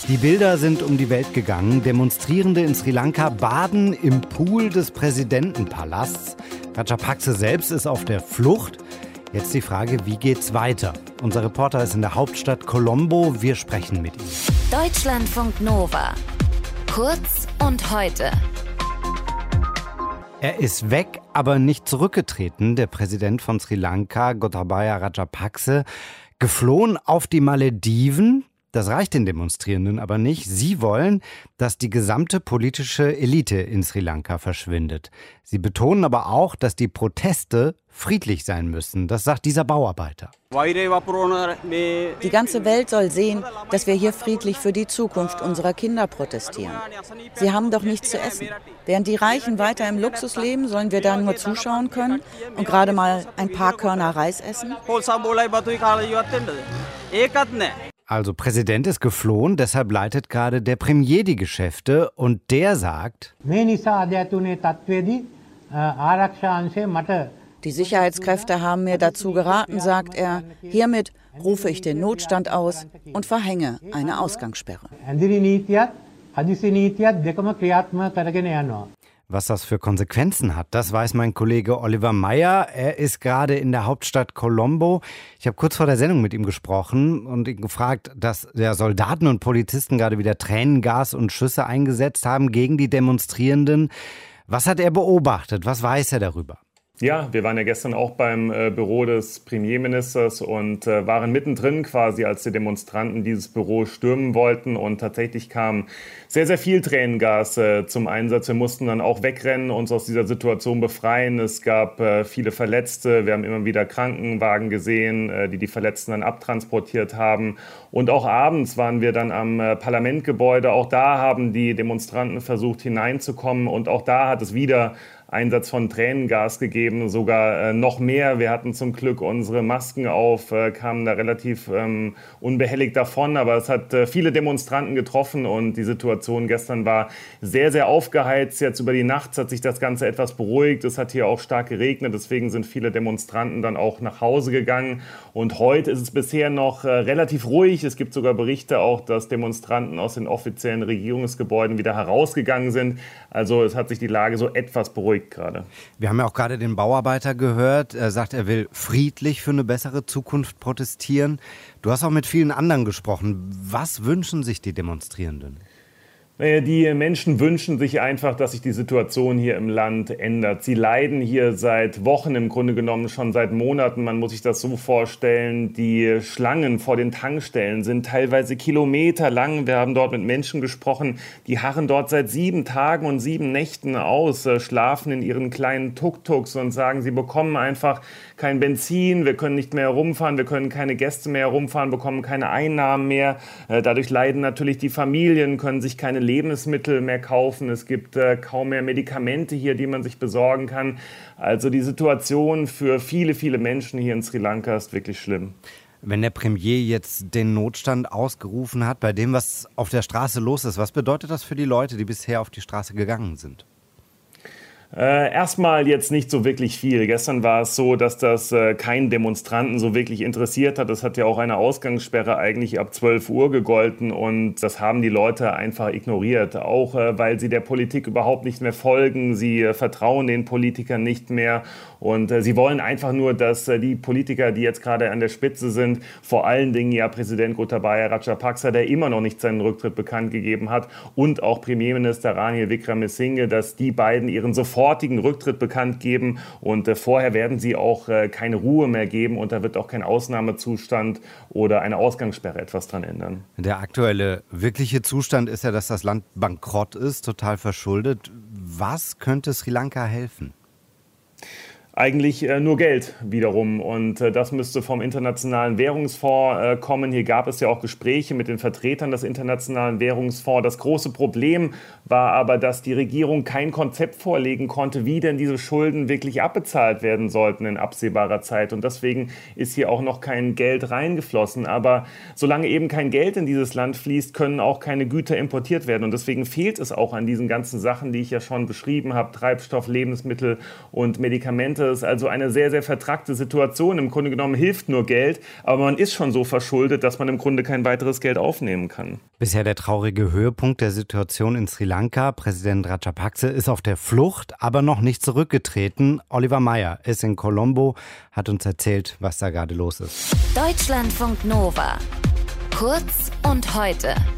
Die Bilder sind um die Welt gegangen. Demonstrierende in Sri Lanka baden im Pool des Präsidentenpalasts. Rajapakse selbst ist auf der Flucht. Jetzt die Frage, wie geht's weiter? Unser Reporter ist in der Hauptstadt Colombo. Wir sprechen mit ihm. Deutschlandfunk Nova. Kurz und heute. Er ist weg, aber nicht zurückgetreten. Der Präsident von Sri Lanka, Gotabaya Rajapakse, geflohen auf die Malediven. Das reicht den Demonstrierenden aber nicht. Sie wollen, dass die gesamte politische Elite in Sri Lanka verschwindet. Sie betonen aber auch, dass die Proteste friedlich sein müssen. Das sagt dieser Bauarbeiter. Die ganze Welt soll sehen, dass wir hier friedlich für die Zukunft unserer Kinder protestieren. Sie haben doch nichts zu essen. Während die Reichen weiter im Luxus leben, sollen wir da nur zuschauen können und gerade mal ein paar Körner Reis essen? Also Präsident ist geflohen, deshalb leitet gerade der Premier die Geschäfte und der sagt: Die Sicherheitskräfte haben mir dazu geraten, sagt er, hiermit rufe ich den Notstand aus und verhänge eine Ausgangssperre. Was das für Konsequenzen hat, das weiß mein Kollege Oliver Meyer. Er ist gerade in der Hauptstadt Colombo. Ich habe kurz vor der Sendung mit ihm gesprochen und ihn gefragt, dass Soldaten und Polizisten gerade wieder Tränengas und Schüsse eingesetzt haben gegen die Demonstrierenden. Was hat er beobachtet? Was weiß er darüber? Ja, wir waren ja gestern auch beim Büro des Premierministers und waren mittendrin quasi, als die Demonstranten dieses Büro stürmen wollten. Und tatsächlich kam sehr, sehr viel Tränengas zum Einsatz. Wir mussten dann auch wegrennen, uns aus dieser Situation befreien. Es gab viele Verletzte. Wir haben immer wieder Krankenwagen gesehen, die Verletzten dann abtransportiert haben. Und auch abends waren wir dann am Parlamentgebäude. Auch da haben die Demonstranten versucht hineinzukommen. Und auch da hat es wieder Einsatz von Tränengas gegeben, sogar noch mehr. Wir hatten zum Glück unsere Masken auf, kamen da relativ unbehelligt davon, aber es hat viele Demonstranten getroffen und die Situation gestern war sehr, sehr aufgeheizt. Jetzt über die Nacht hat sich das Ganze etwas beruhigt. Es hat hier auch stark geregnet, deswegen sind viele Demonstranten dann auch nach Hause gegangen und heute ist es bisher noch relativ ruhig. Es gibt sogar Berichte auch, dass Demonstranten aus den offiziellen Regierungsgebäuden wieder herausgegangen sind. Also es hat sich die Lage so etwas beruhigt gerade. Wir haben ja auch gerade den Bauarbeiter gehört. Er sagt, er will friedlich für eine bessere Zukunft protestieren. Du hast auch mit vielen anderen gesprochen. Was wünschen sich die Demonstrierenden? Die Menschen wünschen sich einfach, dass sich die Situation hier im Land ändert. Sie leiden hier seit Wochen, im Grunde genommen schon seit Monaten. Man muss sich das so vorstellen, die Schlangen vor den Tankstellen sind teilweise kilometerlang. Wir haben dort mit Menschen gesprochen, die harren dort seit 7 Tagen und 7 Nächten aus, schlafen in ihren kleinen Tuk-Tuks und sagen, sie bekommen einfach kein Benzin, wir können nicht mehr herumfahren, wir können keine Gäste mehr herumfahren, bekommen keine Einnahmen mehr. Dadurch leiden natürlich die Familien, können sich keine Lebensmittel mehr kaufen. Es gibt kaum mehr Medikamente hier, die man sich besorgen kann. Also die Situation für viele, viele Menschen hier in Sri Lanka ist wirklich schlimm. Wenn der Premier jetzt den Notstand ausgerufen hat, bei dem, was auf der Straße los ist, was bedeutet das für die Leute, die bisher auf die Straße gegangen sind? Erstmal jetzt nicht so wirklich viel. Gestern war es so, dass das keinen Demonstranten so wirklich interessiert hat. Es hat ja auch eine Ausgangssperre eigentlich ab 12 Uhr gegolten und das haben die Leute einfach ignoriert. Auch weil sie der Politik überhaupt nicht mehr folgen. Sie vertrauen den Politikern nicht mehr und sie wollen einfach nur, dass die Politiker, die jetzt gerade an der Spitze sind, vor allen Dingen ja Präsident Gotabaya Rajapaksa, der immer noch nicht seinen Rücktritt bekannt gegeben hat, und auch Premierminister Ranil Wickremesinghe, dass die beiden ihren sofortigen Rücktritt bekannt geben und vorher werden sie auch keine Ruhe mehr geben und da wird auch kein Ausnahmezustand oder eine Ausgangssperre etwas dran ändern. Der aktuelle wirkliche Zustand ist ja, dass das Land bankrott ist, total verschuldet. Was könnte Sri Lanka helfen? Eigentlich nur Geld wiederum und das müsste vom Internationalen Währungsfonds kommen. Hier gab es ja auch Gespräche mit den Vertretern des Internationalen Währungsfonds. Das große Problem war aber, dass die Regierung kein Konzept vorlegen konnte, wie denn diese Schulden wirklich abbezahlt werden sollten in absehbarer Zeit. Und deswegen ist hier auch noch kein Geld reingeflossen. Aber solange eben kein Geld in dieses Land fließt, können auch keine Güter importiert werden. Und deswegen fehlt es auch an diesen ganzen Sachen, die ich ja schon beschrieben habe, Treibstoff, Lebensmittel und Medikamente. Staates, also eine sehr, sehr vertrackte Situation. Im Grunde genommen hilft nur Geld, aber man ist schon so verschuldet, dass man im Grunde kein weiteres Geld aufnehmen kann. Bisher der traurige Höhepunkt der Situation in Sri Lanka. Präsident Rajapakse ist auf der Flucht, aber noch nicht zurückgetreten. Oliver Meyer ist in Colombo, hat uns erzählt, was da gerade los ist. Deutschlandfunk Nova. Kurz und heute.